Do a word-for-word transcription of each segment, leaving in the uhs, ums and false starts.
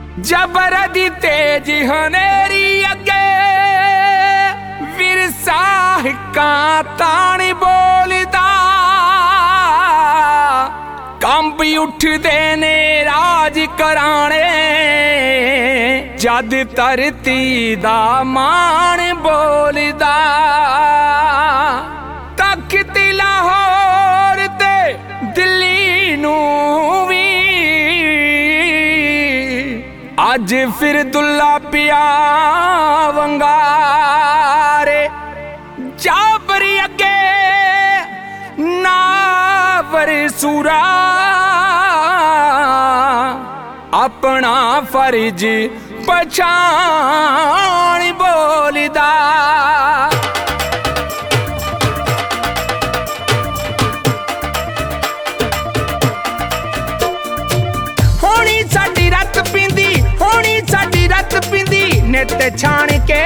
जबर दी तेज हनेरी अगे विरसा हिक्का ताणी बोलदा कंब उठदे ने राज कराने जद धरती दा मान बोलदा तख्त लाहौर ते दिल्ली नू वी अज फिर दुल्ला पिया वंगारे जाबरी अगे नावर सूरा अपना फर्ज पछाण बोलदा होनी साडी रत पींदी होनी साडी रत पींदी नित छाण के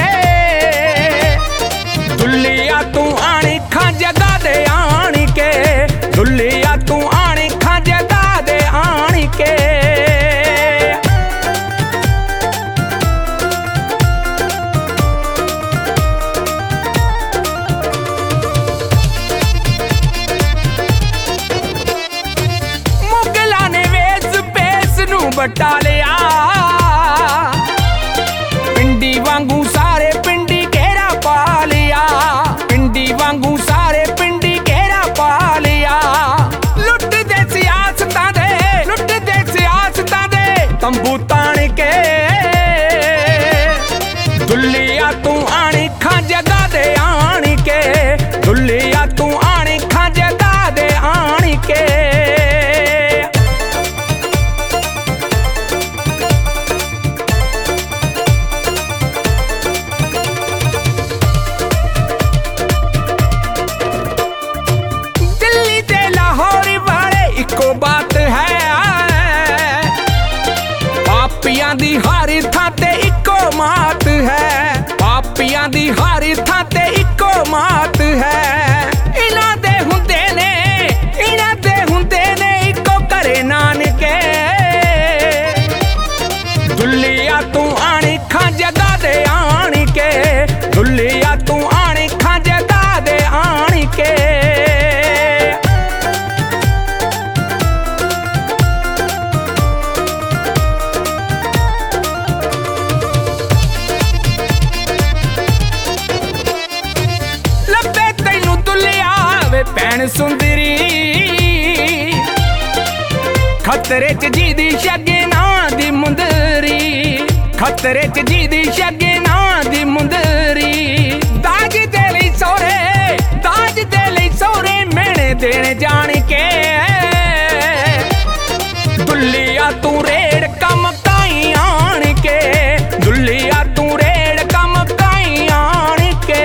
दुल्लिया तू आनी खां जगा दे आन के दुल्लिया तू आनी खां जगा दे आन के मुगला ने वेस पेस नू बटा लिया पिंडी वांगू सारे पिंडी घेरा पा लिया पिंडी वांगू सारे पिंडी घेरा पा लिया लुट दे सियासतां दे लुट दे सियासतां दे तंबू ताण के दुल्लिया तू आनी खां जगा दे आन के दुल्लिया तू आनी खां जगा दे आन के बात है पापियां दी हारी थां ते इको मात है पापियां दी हारी थां ते इको मात है इना दे हुंदे ने इना दे हुंदे ने इको करे नानके दुल्लिया तू आनी खां जगा दे आन के दुल्लिया तू आनी खां जगा दे आन के भैन सुंदरी खतरे च जी दी शगना दी मुंदरी खतरे च जी दी शगना दी मुंदरी दाज दे लई सोरे दाज दे लई सोरे मेणे देण जान के दुल्लिया तू रेड़ कम काई आन के दुल्लिया तू रेड़ कम काई आन के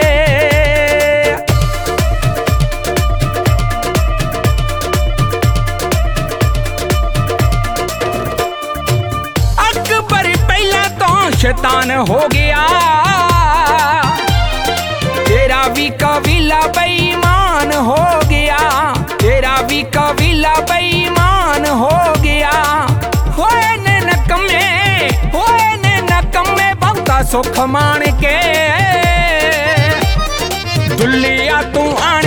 शैतान हो गया तेरा भी कबीला बेईमान हो गया तेरा भी कबीला बेईमान हो गया होए ने नकमे होए ने नकमे बहुता सुख मान के दुल्लिया तू आ